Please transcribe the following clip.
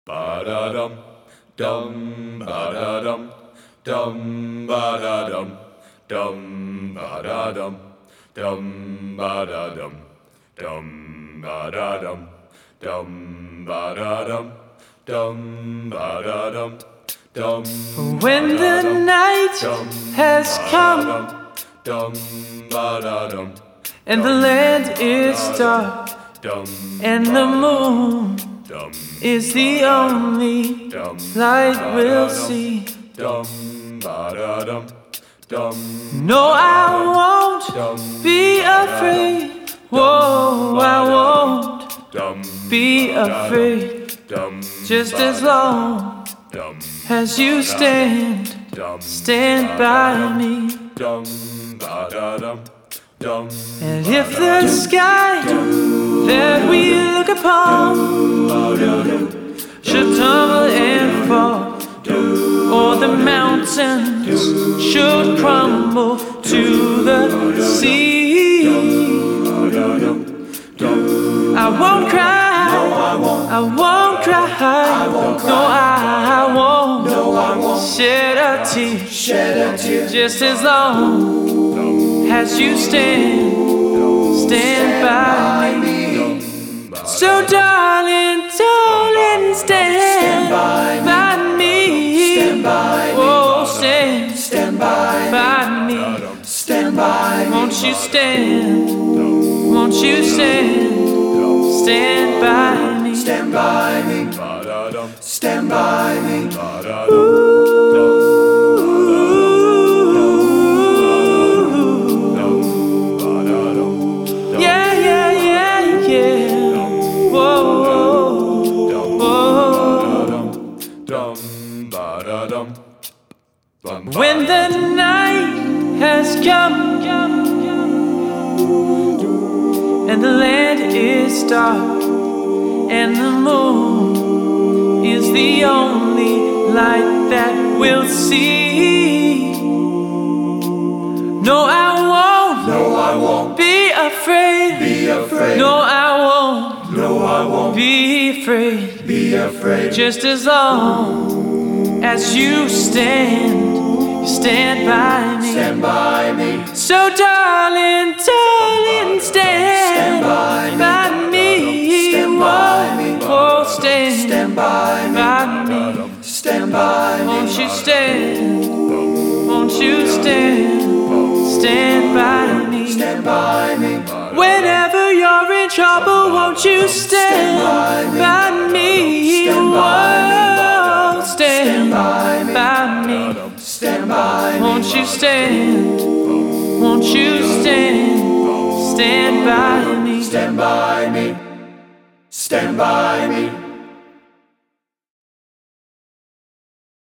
Ba-da-dum, dum, ba-da-dum, dum, ba-da-dum, dum, ba-da-dum, dum, ba-da-dum, dum, ba-da-dum, dum, ba-da-dum, dum, ba-da-dum, dum. When the night has come dum, ba-da-dum, and the land is dark dum, and the moon dum, is the only dum, light we'll see. dum, ba-da-dum, dum, No, I won't be afraid. Whoa, I won't dum, be afraid. dum, Just as long dum, as you stand by me. dum, ba-da-dum, dum, And if the sky that we look upon should tumble and fall, or the mountains should crumble to the sea, I won't cry. I won't cry. No, I won't shed a tear. Just as long as you stand by me. So darling, stand by me. Oh, stand by me. Won't you stand? Won't you stand by me? stand by me, ba-da-dum, Stand by me. ba-da-dum, Yeah, yeah, yeah, yeah. Whoa, whoa. dum, ba-da-dum, bum, When the night has come and the land is dark and the moon is the only light that we'll see. No, I won't be afraid. No, I won't be afraid. Just as long as you stand by me. So darling, stand by me. Oh, stand by me. Won't you stand? Won't you stand by me? Whenever you're in trouble, won't you stand by me? Oh, stand by me. Won't you stand? Won't you stand by me? stand by me, stand by me.